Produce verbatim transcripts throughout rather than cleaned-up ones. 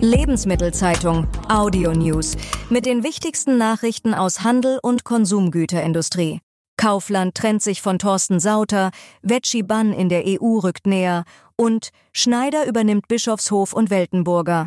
Lebensmittelzeitung Audio News mit den wichtigsten Nachrichten aus Handel und Konsumgüterindustrie. Kaufland trennt sich von Thorsten Sauter, Veggie-Bann in der E U rückt näher und Schneider übernimmt Bischofshof und Weltenburger.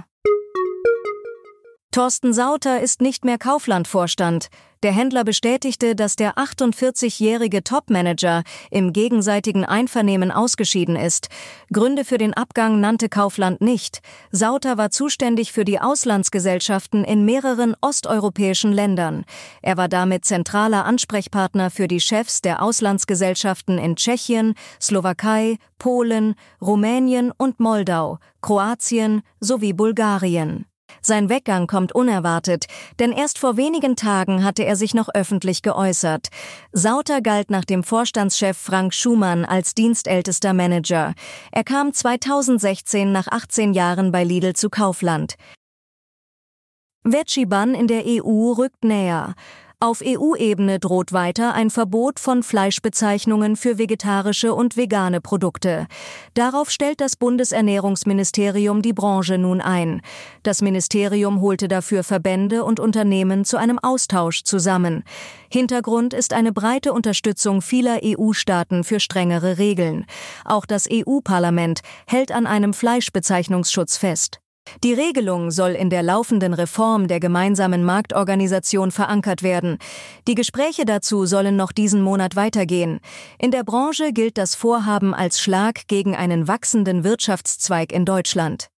Thorsten Sauter ist nicht mehr Kaufland-Vorstand. Der Händler bestätigte, dass der achtundvierzigjährige Topmanager im gegenseitigen Einvernehmen ausgeschieden ist. Gründe für den Abgang nannte Kaufland nicht. Sauter war zuständig für die Auslandsgesellschaften in mehreren osteuropäischen Ländern. Er war damit zentraler Ansprechpartner für die Chefs der Auslandsgesellschaften in Tschechien, Slowakei, Polen, Rumänien und Moldau, Kroatien sowie Bulgarien. Sein Weggang kommt unerwartet, denn erst vor wenigen Tagen hatte er sich noch öffentlich geäußert. Sauter galt nach dem Vorstandschef Frank Schumann als dienstältester Manager. Er kam zweitausendsechzehn nach achtzehn Jahren bei Lidl zu Kaufland. Veggie-Bann in der E U rückt näher. Auf E U-Ebene droht weiter ein Verbot von Fleischbezeichnungen für vegetarische und vegane Produkte. Darauf stellt das Bundesernährungsministerium die Branche nun ein. Das Ministerium holte dafür Verbände und Unternehmen zu einem Austausch zusammen. Hintergrund ist eine breite Unterstützung vieler E U-Staaten für strengere Regeln. Auch das E U-Parlament hält an einem Fleischbezeichnungsschutz fest. Die Regelung soll in der laufenden Reform der gemeinsamen Marktorganisation verankert werden. Die Gespräche dazu sollen noch diesen Monat weitergehen. In der Branche gilt das Vorhaben als Schlag gegen einen wachsenden Wirtschaftszweig in Deutschland.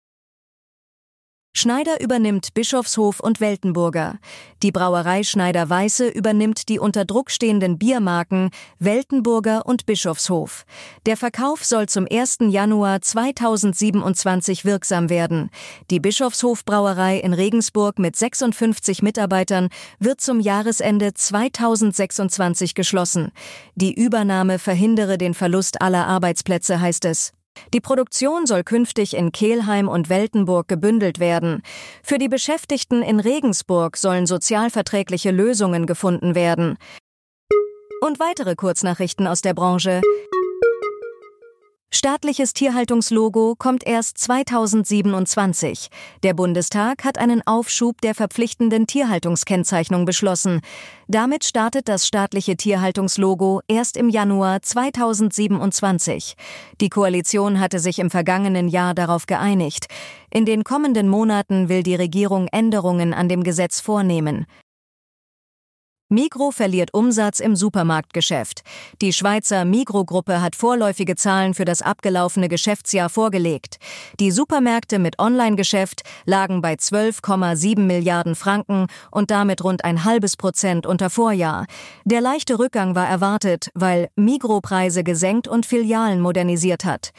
Schneider übernimmt Bischofshof und Weltenburger. Die Brauerei Schneider-Weiße übernimmt die unter Druck stehenden Biermarken Weltenburger und Bischofshof. Der Verkauf soll zum ersten Januar zweitausendsiebenundzwanzig wirksam werden. Die Bischofshof-Brauerei in Regensburg mit sechsundfünfzig Mitarbeitern wird zum Jahresende zweitausendsechsundzwanzig geschlossen. Die Übernahme verhindere den Verlust aller Arbeitsplätze, heißt es. Die Produktion soll künftig in Kelheim und Weltenburg gebündelt werden. Für die Beschäftigten in Regensburg sollen sozialverträgliche Lösungen gefunden werden. Und weitere Kurznachrichten aus der Branche. Staatliches Tierhaltungslogo kommt erst zweitausendsiebenundzwanzig. Der Bundestag hat einen Aufschub der verpflichtenden Tierhaltungskennzeichnung beschlossen. Damit startet das staatliche Tierhaltungslogo erst im Januar zweitausendsiebenundzwanzig. Die Koalition hatte sich im vergangenen Jahr darauf geeinigt. In den kommenden Monaten will die Regierung Änderungen an dem Gesetz vornehmen. Migros verliert Umsatz im Supermarktgeschäft. Die Schweizer Migros-Gruppe hat vorläufige Zahlen für das abgelaufene Geschäftsjahr vorgelegt. Die Supermärkte mit Online-Geschäft lagen bei zwölf Komma sieben Milliarden Franken und damit rund ein halbes Prozent unter Vorjahr. Der leichte Rückgang war erwartet, weil Migros Preise gesenkt und Filialen modernisiert hat.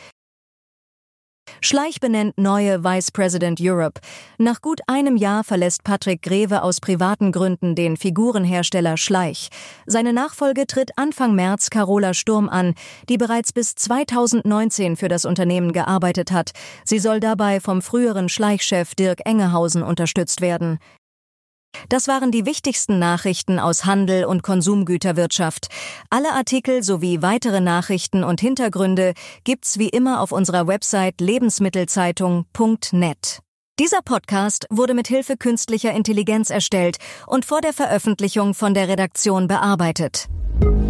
Schleich benennt neue Vice President Europe. Nach gut einem Jahr verlässt Patrick Greve aus privaten Gründen den Figurenhersteller Schleich. Seine Nachfolge tritt Anfang März Carola Sturm an, die bereits bis zweitausendneunzehn für das Unternehmen gearbeitet hat. Sie soll dabei vom früheren Schleich-Chef Dirk Engehausen unterstützt werden. Das waren die wichtigsten Nachrichten aus Handel und Konsumgüterwirtschaft. Alle Artikel sowie weitere Nachrichten und Hintergründe gibt's wie immer auf unserer Website lebensmittelzeitung punkt net. Dieser Podcast wurde mit Hilfe künstlicher Intelligenz erstellt und vor der Veröffentlichung von der Redaktion bearbeitet.